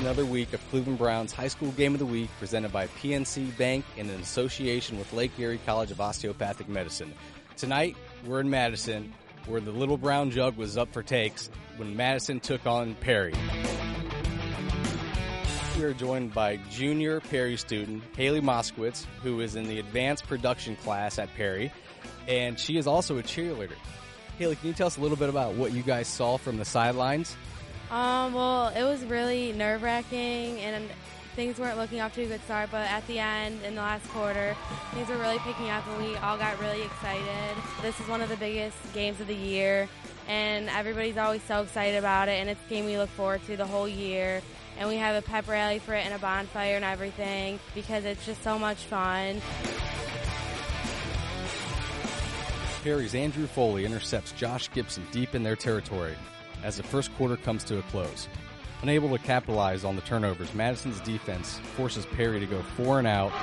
another week of Cleveland Browns High School Game of the Week presented by PNC Bank in an association with Lake Erie College of Osteopathic Medicine. Tonight, we're in Madison, where the Little Brown Jug was up for takes when Madison took on Perry. We are joined by junior Perry student Haley Moskowitz, who is in the advanced production class at Perry, and she is also a cheerleader. Haley, can you tell us a little bit about what you guys saw from the sidelines? Well, it was really nerve-wracking, and things weren't looking off to a good start, but at the end, in the last quarter, things were really picking up, and we all got really excited. This is one of the biggest games of the year, and everybody's always so excited about it, and it's a game we look forward to the whole year, and we have a pep rally for it and a bonfire and everything, because it's just so much fun. Perry's Andrew Foley intercepts Josh Gibson deep in their territory as the first quarter comes to a close. Unable to capitalize on the turnovers, Madison's defense forces Perry to go 4 and out,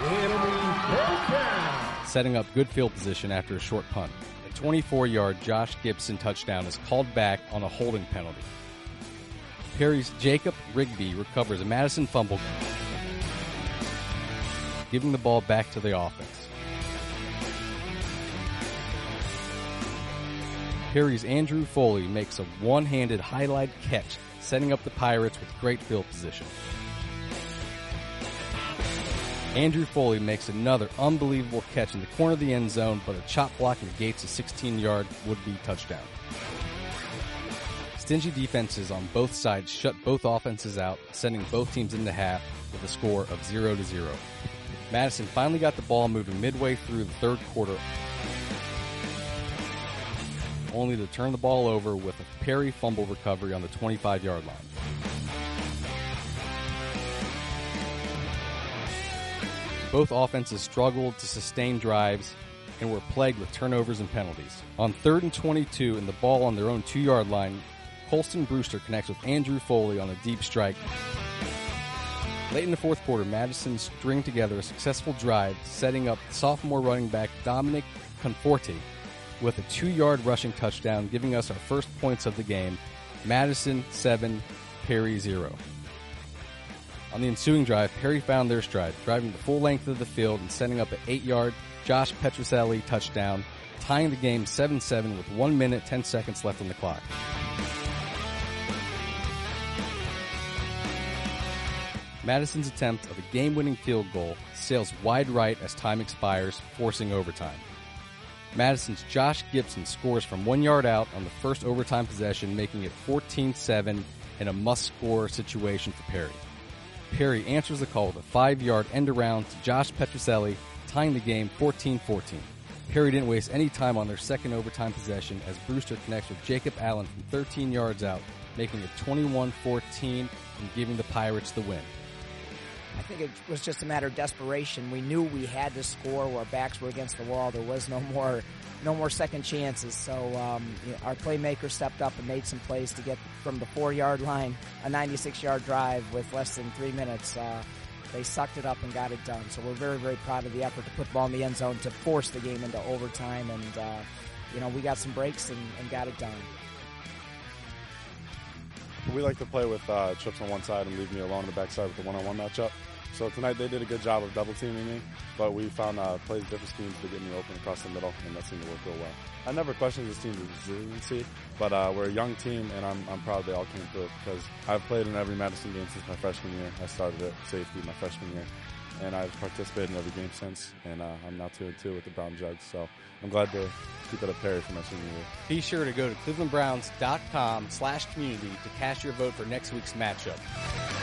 setting up good field position after a short punt. A 24-yard Josh Gibson touchdown is called back on a holding penalty. Perry's Jacob Rigby recovers a Madison fumble, giving the ball back to the offense. Perry's Andrew Foley makes a one-handed highlight catch, setting up the Pirates with great field position. Andrew Foley makes another unbelievable catch in the corner of the end zone, but a chop block negates a 16-yard would-be touchdown. Stingy defenses on both sides shut both offenses out, sending both teams into half with a score of 0-0. Madison finally got the ball moving midway through the third quarter, only to turn the ball over with a Perry fumble recovery on the 25-yard line. Both offenses struggled to sustain drives and were plagued with turnovers and penalties. On 3rd and 22 and the ball on their own 2-yard line, Colston Brewster connects with Andrew Foley on a deep strike. Late in the fourth quarter, Madison stringed together a successful drive, setting up sophomore running back Dominic Conforti with a 2-yard rushing touchdown, giving us our first points of the game. Madison 7, Perry 0. On the ensuing drive, Perry found their stride, driving the full length of the field and setting up an 8-yard Josh Petroselli touchdown, tying the game 7-7 with 1 minute, 10 seconds left on the clock. Madison's attempt of a game-winning field goal sails wide right as time expires, forcing overtime. Madison's Josh Gibson scores from 1 yard out on the first overtime possession, making it 14-7 in a must-score situation for Perry. Perry answers the call with a 5-yard end-around to Josh Petroselli, tying the game 14-14. Perry didn't waste any time on their second overtime possession as Brewster connects with Jacob Allen from 13 yards out, making it 21-14 and giving the Pirates the win. I think it was just a matter of desperation. We knew we had to score. Our backs were against the wall. There was no more second chances. So our playmaker stepped up and made some plays to get from the 4-yard line, a 96-yard drive with less than 3 minutes. They sucked it up and got it done. So we're very, very proud of the effort to put the ball in the end zone to force the game into overtime. And, we got some breaks and got it done. We like to play with trips on one side and leave me alone on the backside with the one-on-one matchup. So tonight they did a good job of double-teaming me, but we found plays different schemes to get me open across the middle, and that seemed to work real well. I never questioned this team's resiliency, but we're a young team, and I'm proud they all came through because I've played in every Madison game since my freshman year. I started at safety my freshman year, and I've participated in every game since, and I'm now 2-2 with the Brown Jugs, so I'm glad to keep it up Perry for my senior year. Be sure to go to clevelandbrowns.com/community to cast your vote for next week's matchup.